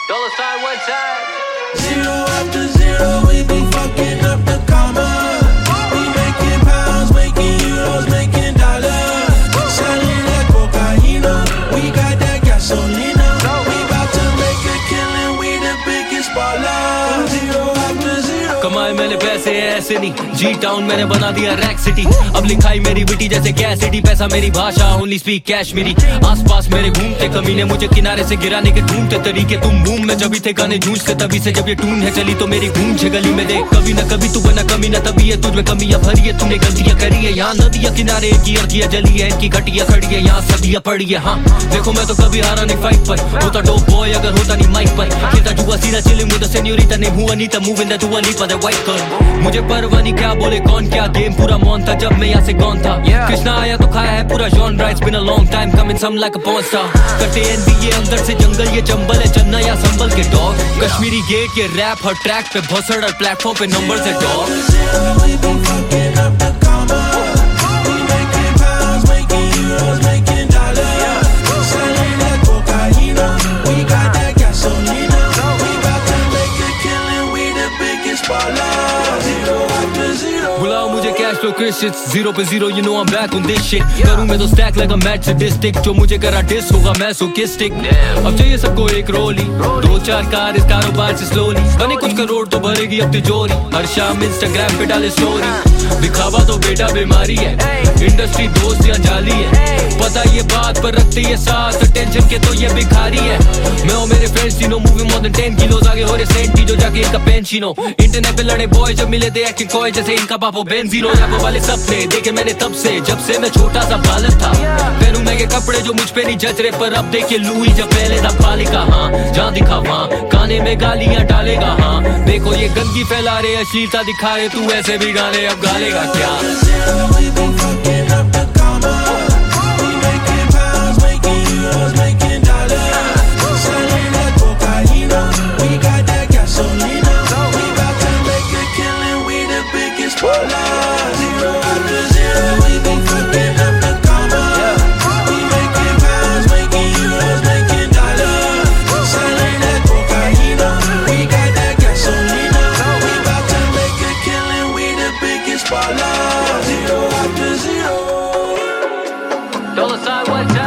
Dollar sign one time. Zero after zero, we be fucking up the comma. We making pounds, making euros, making dollars. Selling like cocaina, we got that gasolina. We about to make a killing, we the biggest baller. Zero after zero. कमाए मैंने पैसे ऐसे नहीं, जी town मैंने बना दिया rack city. अब लिखाई मेरी विटी जैसे कैसिटी, पैसा मेरी भाषा ओनली स्पीक कैश मेरी। आसपास मेरे घूमते कमीने, मुझे किनारे से गिराने के ढूंढते तरीके। तुम बूम में जब थे गाने जूझते तभी से, जब ये टून है चली तो मेरी गूंज है गली में। देख कभी ना कभी तू बना कमी ना, तभी है तुझमें कमियां भरी है। तूने गलतियां करी है, यहाँ नदियां किनारे की अड़कियां जली है, इनकी घटिया खड़ी है, यहाँ सदियां पड़ी है। हाँ देखो मैं तो कभी हारा नहीं फाइट पर, होता डोप बॉय अगर होता नहीं माइक पर। खेलता जुआ सीधा चिलिंग विद द सेन्योरिटा, नहीं हुआ नहीं तब मूव इन द दुआ लीपा द वाइट कर। मुझे परवाह नहीं क्या बोले कौन क्या, गेम पूरा मौन था जब मैं यहाँ से गॉन था। कृष्णा आया तो खाया है पूरा genre, it's been a long time coming some like a porn star. कटे एनबीए अंदर से जंगल, ये चंबल है चन्ना या संबल के डॉग। कश्मीरी गेट ये रैप हर ट्रैक पे, भसड़ हर प्लेटफॉर्म पे नंबर से बुलाओ मुझे कैश फ्लो क्रिश, इट्स 0 पे 0, you know I'm back on this shit। करूँ मैं तो stack like a match sadistic, जो मुझे करा डिस होगा मैं सोकिस्टिक। अब चाहिए सबको एक रोली, 2-4 कार इस कारोबार से स्लोली। बने कुछ करोड़ तो भरेगी अब तिजोरी, हर शाम इंस्टाग्राम पे डाले स्टोरी। दिखावा तो बेटा बीमारी है, इंडस्ट्री दोस्त या जाली है। पता ये बात पर रखते ये साथ, टेंशन के तो ये भिखारी है। मैं और मेरे फ्रेंड्स तीनों मूविंग मोर देन 10 किलोज, आगे हो रहे सेंटी जो जाके इनका पेंशिनो। इंटरनेट पे लड़े बॉय जब मिले थे एक्टिंग कॉय जैसे इनका पापा बेंजीनो। रैपो वाले सपने देखे मैंने तब से, जब से मैं छोटा सा बालक था। पहनूं मैं के कपड़े जो मुझ पे नहीं जच रहे, पर अब देखिए लुई जब पहले था बालिका। हाँ जहाँ दिखा वहाँ गाने में गालियाँ डालेगा। हाँ देखो ये गंदगी फैला रहे, अश्लीलता दिखा रहे, तू ऐसे भी गाने अब गालेगा क्या। Dollar sign one time.